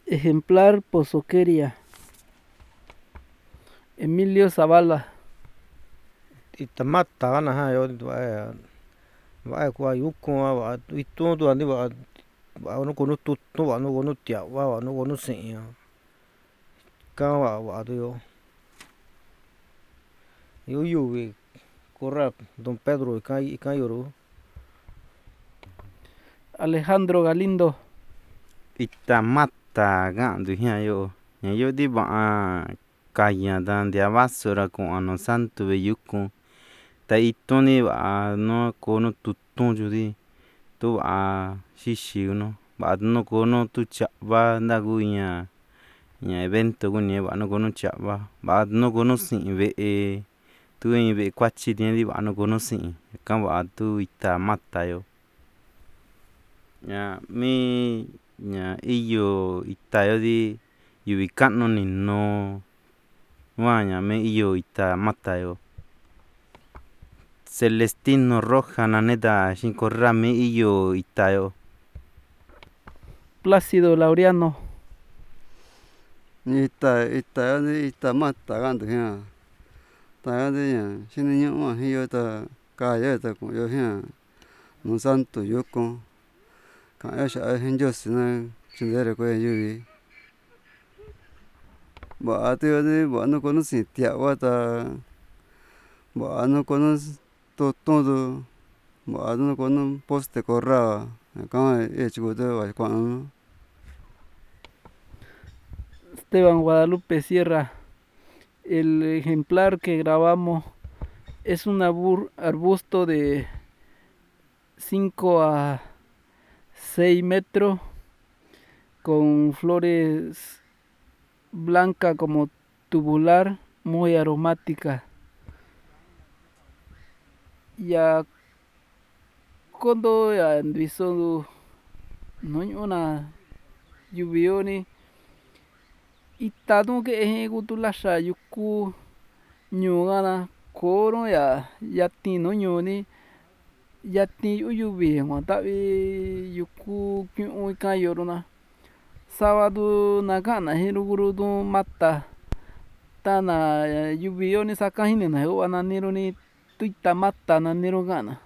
Ejemplar Pozoqueria. Emilio Zavala. Itamata gana ha yo va qua yuko va itu tu ani va no kono tutto va no kono tia va no kono sin ka va tu yo vi corra Don Pedro ka yoro Alejandro Galindo. Itamata gandu hia yo di ba kaya dan dia vasura con ano santo ve yuko ta itoni va no kono tutto judi tu a shishi no ba no kono tu cha va nda guña ña evento guña va no kono cha va no kono sin ve tu ve kwachi tiene di va no kono sin ka va tu itamata yo ña mi ña iyo itayo di yubikano ni no waña me iyo itamata yo Celestino Roja naneta shinkorra me iyo itayo Plácido Laureano. Itayo di itamata gandu hia tayo di ña xiniñu'u jiyo ta kaya ta ku'yo jia nuu santo yuko ka'an xa'a jin Ndiosi na tyindere kue'e yuvi va'a tuyo di va'a no kono sin tia'va ta va'a no kono tutun tu va'a no kono poste korra ñaka hua etyikutu vaxi kua'anu nu. Esteban Guadalupe Sierra. El ejemplar que grabamos es un arbusto de 5 a 6 metros con flores blancas como tubular, muy aromática. Ya cuando ya visto no una lluvioni itadu que gutulasha yuku ñugana koro ya tino ñuni yati uyuvi tavi yuku kyu'u ka yorona sábado na kana hirugurudu mata tana yuvi yoni saka hini na niro ni tuita mata na niro gana